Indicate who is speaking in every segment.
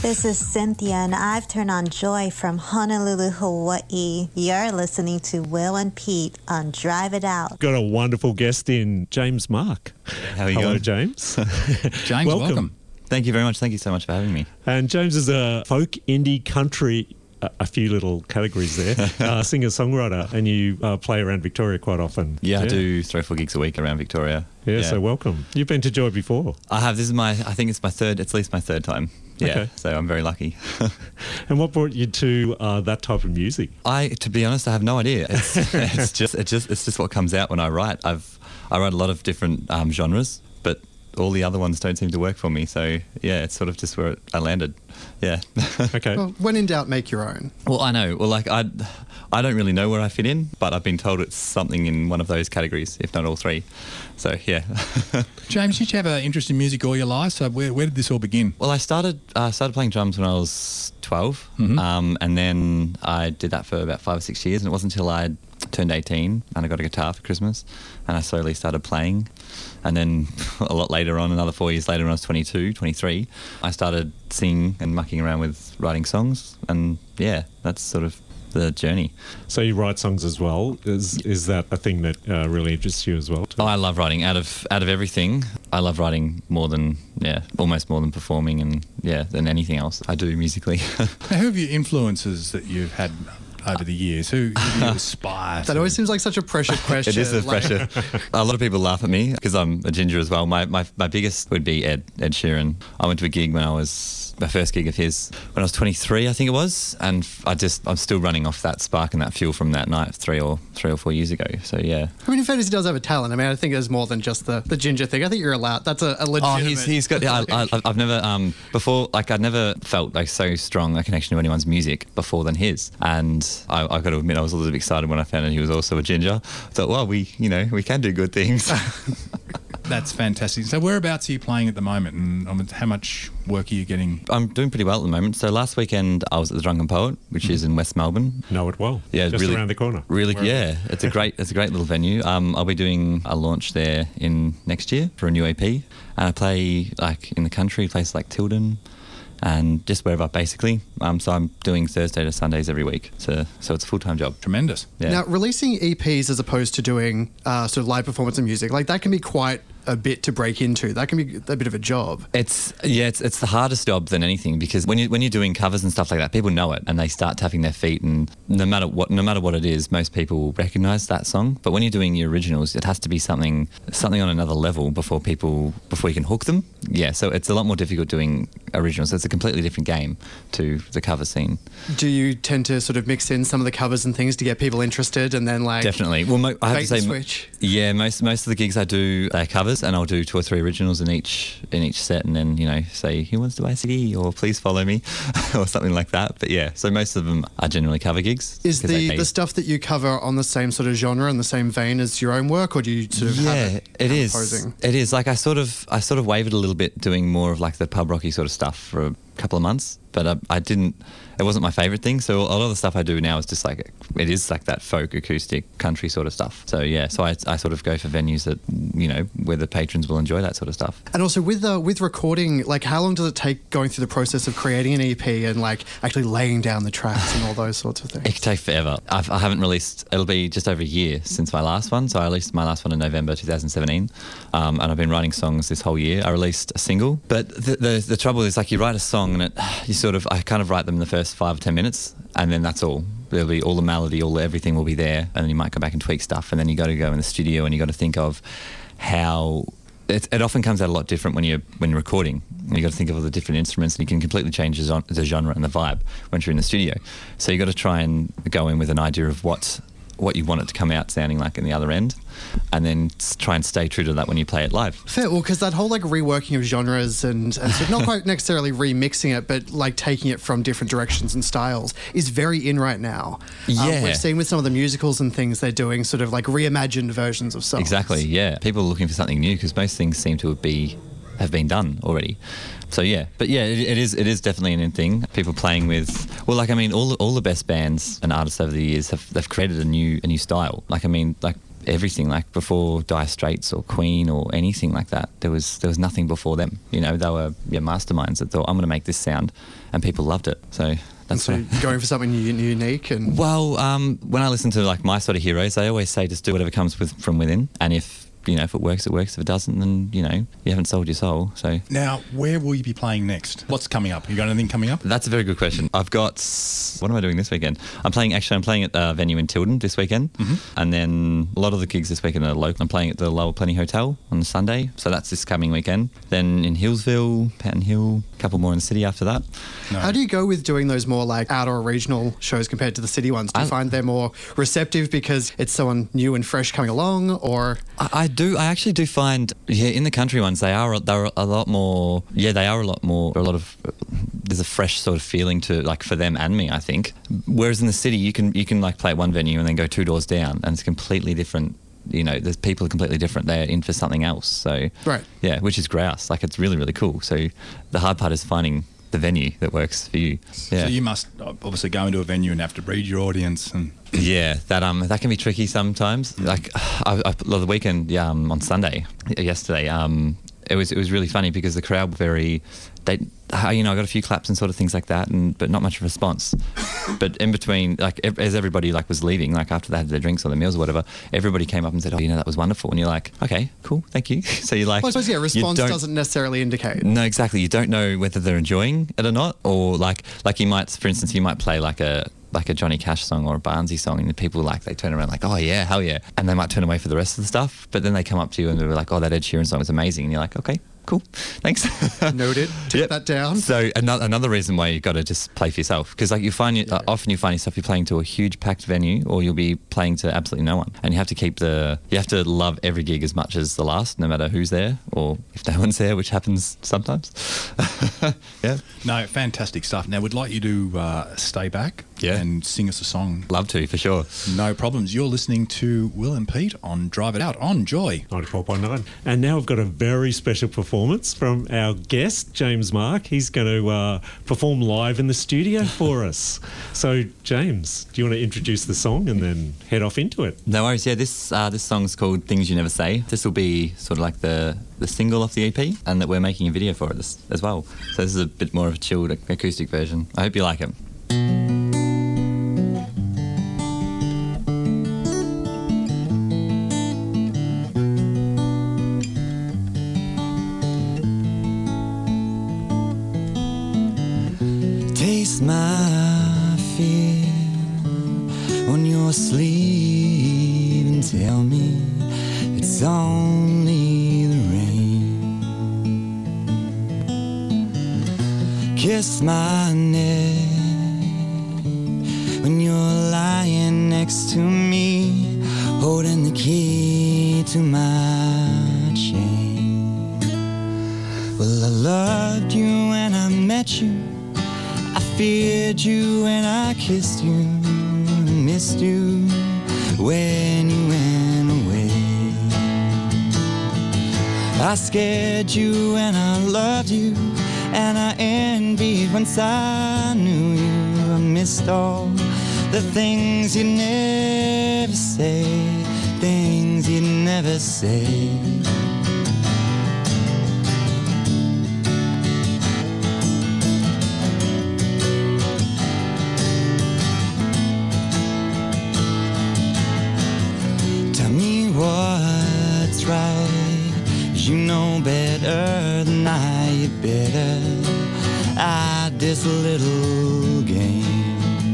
Speaker 1: This is Cynthia, and I've turned on Joy from Honolulu, Hawaii. You're listening to Will and Pete on Drive It Out.
Speaker 2: Got a wonderful guest in, James Mark.
Speaker 3: How are you
Speaker 2: Hello,
Speaker 3: going?
Speaker 2: James.
Speaker 4: James, welcome.
Speaker 3: Thank you very much. Thank you so much for having me.
Speaker 2: And James is a folk, indie, country, a few little categories there, singer-songwriter, and you play around Victoria quite often.
Speaker 3: Yeah, I do 3 or 4 gigs a week around Victoria.
Speaker 2: Yeah, so welcome. You've been to Joy before.
Speaker 3: I have. This is I think it's at least my third time. Yeah,
Speaker 2: Okay.
Speaker 3: so I'm very lucky.
Speaker 2: And what brought you to that type of music?
Speaker 3: To be honest, I have no idea. It's just what comes out when I write. I write a lot of different genres, but all the other ones don't seem to work for me. So yeah, it's sort of just where I landed. Yeah.
Speaker 2: Okay.
Speaker 5: Well, when in doubt, make your own.
Speaker 3: Well, I know. Well, like I don't really know where I fit in, but I've been told it's something in one of those categories, if not all three. So yeah.
Speaker 4: James, did you have an interest in music all your life? So where did this all begin?
Speaker 3: Well, I started playing drums when I was 12, and then I did that for about 5 or 6 years, and it wasn't until I turned 18 and I got a guitar for Christmas, and I slowly started playing. And then a lot later on, another 4 years later when I was 22, 23, I started singing and mucking around with writing songs, and yeah, that's sort of the journey.
Speaker 2: So you write songs as well. Is that a thing that really interests you as well?
Speaker 3: Oh, I love writing. Out of everything, I love writing almost more than performing, and than anything else I do musically.
Speaker 4: Now, who have your influences that you've had over the years? Who do you aspire to?
Speaker 5: That always seems like such a pressure question.
Speaker 3: It is a pressure. A lot of people laugh at me because I'm a ginger as well. My biggest would be Ed Sheeran. I went to a gig my first gig of his when I was 23, I think it was, and I'm still running off that spark and that fuel from that night 3 or 4 years ago. So yeah. I
Speaker 5: mean, in fairness, he does have a talent. I mean, I think there's more than just the ginger thing. I think you're allowed. That's a legitimate.
Speaker 3: Oh, he's got. Yeah, I've never before. Like I'd never felt like so strong a connection to anyone's music before than his. And I've got to admit, I was a little bit excited when I found out he was also a ginger. I thought, well, we can do good things.
Speaker 4: That's fantastic. So whereabouts are you playing at the moment, and how much work are you getting?
Speaker 3: I'm doing pretty well at the moment. So last weekend I was at the Drunken Poet, which is in West Melbourne.
Speaker 2: Know it well.
Speaker 3: Yeah,
Speaker 2: just
Speaker 3: really,
Speaker 2: around the corner.
Speaker 3: Really, yeah. It's a great little venue. I'll be doing a launch there in next year for a new EP, and I play like in the country, places like Tilden, and just wherever basically. So I'm doing Thursday to Sundays every week. So it's a full-time job.
Speaker 4: Tremendous.
Speaker 3: Yeah.
Speaker 5: Now, releasing EPs as opposed to doing sort of live performance and music, like that can be quite a bit to break into. That can be a bit of a job.
Speaker 3: It's the hardest job than anything, because when you're doing covers and stuff like that, people know it and they start tapping their feet, and no matter what it is, most people recognise that song. But when you're doing your originals, it has to be something on another level before you can hook them. Yeah, so it's a lot more difficult doing originals. It's a completely different game to the cover scene.
Speaker 5: Do you tend to sort of mix in some of the covers and things to get people interested, and then like
Speaker 3: definitely? Well, I have to say,
Speaker 5: switch.
Speaker 3: Yeah, most of the gigs I do are covers, and I'll do 2 or 3 originals in each set, and then say who wants to buy a CD or please follow me or something like that. But yeah, so most of them are generally cover gigs.
Speaker 5: Is the stuff that you cover on the same sort of genre and the same vein as your own work, or do you sort of have it
Speaker 3: is
Speaker 5: opposing?
Speaker 3: It is like I sort of wavered a little bit doing more of like the pub rocky sort of stuff for a couple of months, but it wasn't my favourite thing. So a lot of the stuff I do now is just like, it is like that folk acoustic country sort of stuff. So yeah, so I sort of go for venues that, where the patrons will enjoy that sort of stuff.
Speaker 5: And also with recording, like how long does it take going through the process of creating an EP and like actually laying down the tracks and all those sorts of things?
Speaker 3: It can take forever. I haven't released, it'll be just over a year since my last one. So I released my last one in November 2017, and I've been writing songs this whole year. I released a single, but the trouble is, like, you write a song and I kind of write them in the first 5 or 10 minutes, and then that's all. There'll be all the melody, everything will be there, and then you might go back and tweak stuff, and then you got to go in the studio and you got to think of how it often comes out a lot different when you're recording. You got to think of all the different instruments, and you can completely change the genre and the vibe when you're in the studio. So you got to try and go in with an idea of what you want it to come out sounding like in the other end, and then try and stay true to that when you play it live.
Speaker 5: Fair, well, because that whole like reworking of genres and so not quite necessarily remixing it, but like taking it from different directions and styles is very in right now.
Speaker 3: Yeah.
Speaker 5: We've seen with some of the musicals and things they're doing sort of like reimagined versions of songs.
Speaker 3: Exactly, yeah. People are looking for something new because most things seem to have been done already. So yeah, but yeah, it is definitely an in thing. People playing with, well, like, I mean, all the best bands and artists over the years they've created a new style. Like, I mean, like everything. Like before Dire Straits or Queen or anything like that, there was nothing before them. You know, they were masterminds that thought, I'm going to make this sound, and people loved it. So that's
Speaker 5: So you're going for something unique and
Speaker 3: well, when I listen to like my sort of heroes, I always say just do whatever comes from within, and if it works, it works. If it doesn't, then you haven't sold your soul. So
Speaker 4: Now, where will you be playing next? What's coming up? You got anything coming up?
Speaker 3: that's a very good question. I've got, what am I doing this weekend? I'm playing at a venue in Tilden this weekend, and then a lot of the gigs this weekend are local. I'm playing at the Lower Plenty Hotel on Sunday, so that's this coming weekend. Then in Hillsville, Patton Hill, a couple more in the city after that.
Speaker 4: No.
Speaker 5: How do you go with doing those more like outdoor regional shows compared to the city ones? Do you find they're more receptive because it's someone new and fresh coming along, or?
Speaker 3: I actually do find, in the country ones, they're a lot more, there's a fresh sort of feeling to, like, for them and me, I think. Whereas in the city, you can like play at one venue and then go 2 doors down, and it's completely different. The people are completely different. They're in for something else. So,
Speaker 5: Right.
Speaker 3: Yeah, which is grouse. Like, it's really, really cool. So the hard part is finding the venue that works for you. Yeah.
Speaker 4: So you must obviously go into a venue and have to read your audience and...
Speaker 3: Yeah, that can be tricky sometimes. Like the weekend, on Sunday, yesterday, it was really funny because the crowd were I got a few claps and sort of things like that, but not much response. But in between, like as everybody was leaving, like after they had their drinks or their meals or whatever, everybody came up and said, "Oh, that was wonderful," and you're like, "Okay, cool, thank you." So you're like,
Speaker 5: Well, I suppose, response doesn't necessarily indicate.
Speaker 3: No, exactly. You don't know whether they're enjoying it or not, or like you might, for instance, you might play like a Johnny Cash song or a Barnsey song, and the people they turn around like, "Oh yeah, hell yeah," and they might turn away for the rest of the stuff. But then they come up to you and they're like, "Oh, that Ed Sheeran song was amazing," and you're like, "Okay, cool, thanks."
Speaker 5: Noted. Take that down.
Speaker 3: So another reason why you've got to just play for yourself, because like often you find yourself, you're playing to a huge packed venue, or you'll be playing to absolutely no one, and you have to love every gig as much as the last, no matter who's there or if no one's there, which happens sometimes. Yeah.
Speaker 4: No, fantastic stuff. Now, we'd like you to stay back and sing us a song.
Speaker 3: Love to, for sure.
Speaker 4: No problems. You're listening to Will and Pete on Drive It Out on Joy.
Speaker 2: 94.9. And now we've got a very special performance from our guest, James Mark. He's going to perform live in the studio for us. So, James, do you want to introduce the song and then head off into it?
Speaker 3: No worries. Yeah, this song's called Things You Never Say. This will be sort of like the single off the EP, and that we're making a video for it as well. So this is a bit more of a chilled acoustic version. I hope you like it. Taste my fear on your sleeve and tell me it's only the rain. Kiss my neck when you're lying next to me, holding the key to my chain. Well, I loved you when I met you, I feared you when I kissed you, missed you when you went away. I scared you and I loved you, and I envied once I knew you. I missed all the things you never say, things you never say. What's right? You know better than I, you better hide this little game.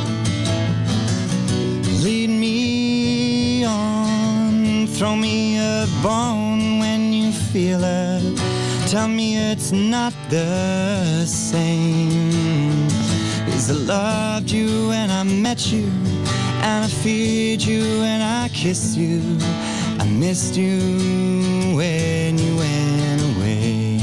Speaker 3: Lead me on, throw me a bone when you feel it. Tell me it's not the same. 'Cause I loved you when I met you, and I feared you when I kissed you. I missed you when you went away.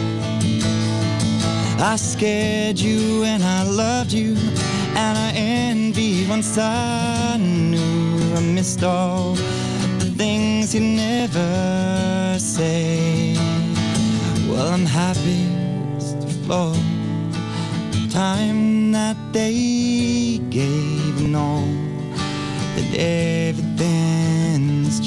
Speaker 3: I scared you and I loved you, and I envied once I knew. I missed all the things you never say. Well, I'm happiest for the time that they gave, and all that everything's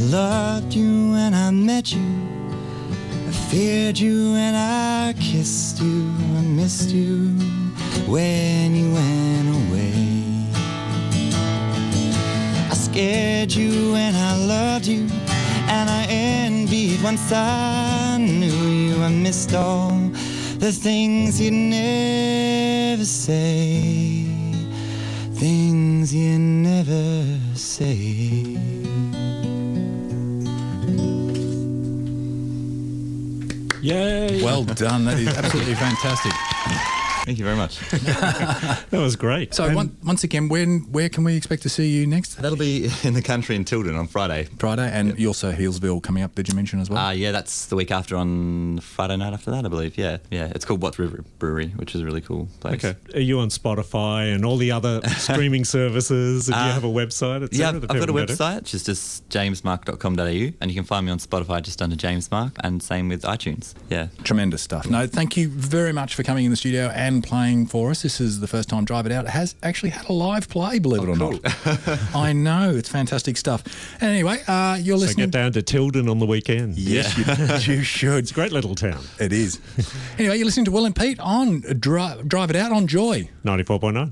Speaker 6: loved you when I met you. I feared you when I kissed you. I missed you when you went away. I scared you when I loved you, and I envied once I knew you. I missed all the things you never say, things you never say.
Speaker 2: Yay!
Speaker 4: Well done. That is absolutely fantastic.
Speaker 3: Thank you very much.
Speaker 2: That was great.
Speaker 4: So
Speaker 2: And
Speaker 4: once again, where can we expect to see you next?
Speaker 3: That'll be in the country in Tilden on Friday.
Speaker 4: Friday, and you also Healesville coming up, did you mention as well?
Speaker 3: Yeah, that's the week after on Friday night after that, I believe. Yeah. It's called Watts River Brewery, which is a really cool place.
Speaker 2: Okay. Are you on Spotify and all the other streaming services? And do you have a website, et
Speaker 3: Yeah,
Speaker 2: cetera,
Speaker 3: I've
Speaker 2: that
Speaker 3: got a
Speaker 2: people go to?
Speaker 3: website, which is just jamesmark.com.au, and you can find me on Spotify just under James Mark, and same with iTunes. Yeah.
Speaker 4: Tremendous stuff. No, thank you very much for coming in the studio and playing for us. This is the first time Drive It Out has actually had a live play, believe it or not. I know, it's fantastic stuff. And anyway, you're
Speaker 2: So
Speaker 4: listening.
Speaker 2: get down to Tilden on the weekend.
Speaker 4: Yes, you should.
Speaker 2: It's a great little town.
Speaker 4: It is. Anyway, you're listening to Will and Pete on Drive It Out on Joy.
Speaker 2: 94.9.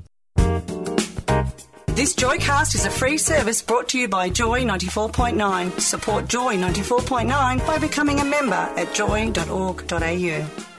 Speaker 7: This Joycast is a free service brought to you by Joy 94.9. Support Joy 94.9 by becoming a member at joy.org.au.